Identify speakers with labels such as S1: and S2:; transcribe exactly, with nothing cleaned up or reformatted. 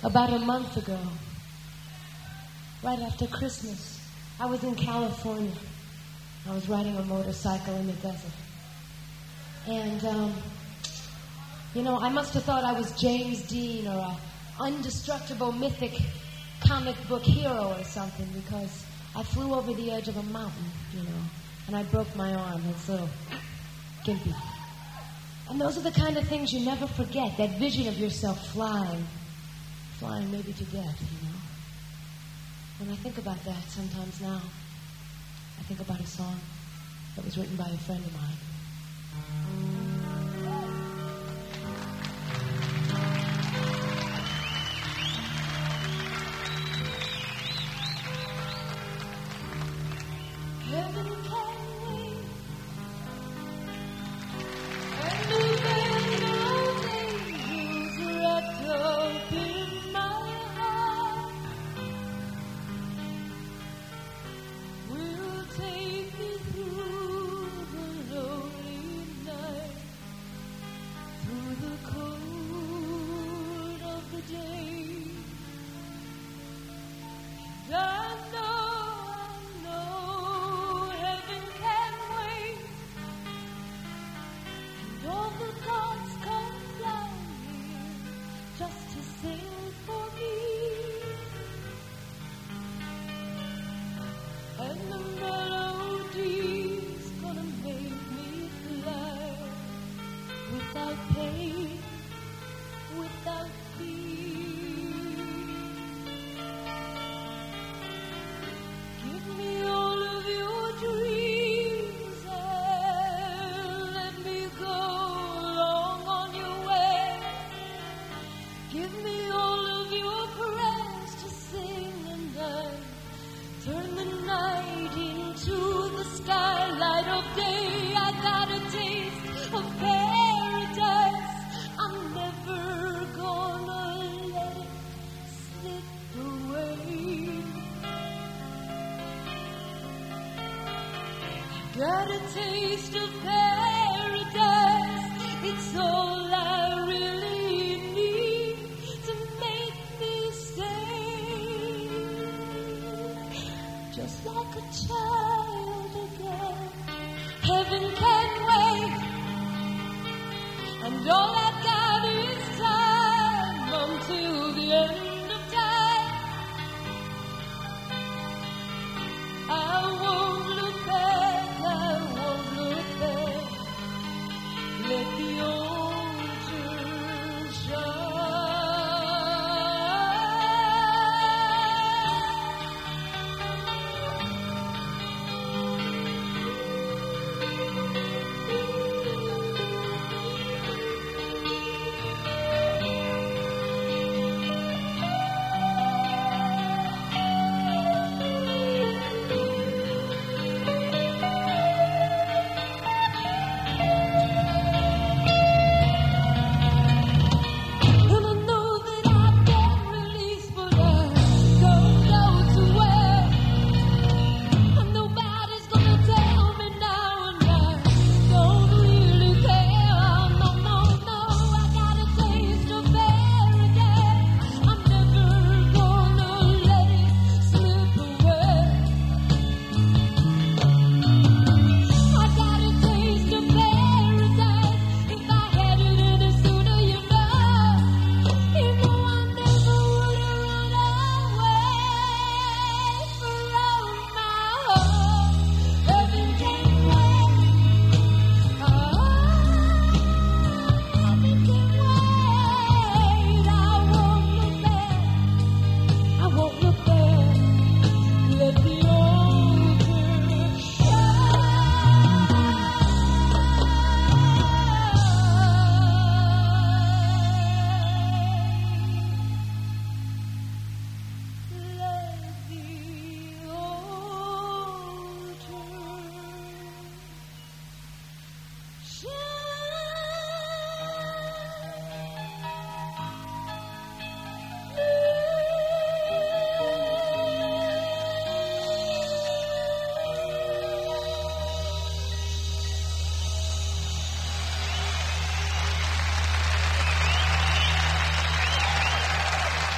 S1: About a month ago, right after Christmas, I was in California. I was riding a motorcycle in the desert. And, um, you know, I must have thought I was James Dean or a indestructible mythic comic book hero or something, because I flew over the edge of a mountain, you know, and I broke my arm. It's a little gimpy. And those are the kind of things you never forget, that vision of yourself flying, flying maybe to death, you know. When I think about that sometimes now, I think about a song that was written by a friend of mine. Heaven can wait, and the veil angels wrapped up in my heart will take me through the lonely night, through the cold of the day. And I know, I know heaven can wait, and all the gods come down here just to sing for me. And the melody's gonna make me fly without pain, without fear. Give me all of your dreams and let me go along on your way. Give me all of your prayers to sing, and I turn the night into the skylight of day. I got a taste of paradise. I'm never gonna let it slip away. Got a taste of paradise. It's all I really need to make me stay. Just like a child again. Heaven can wait, and all I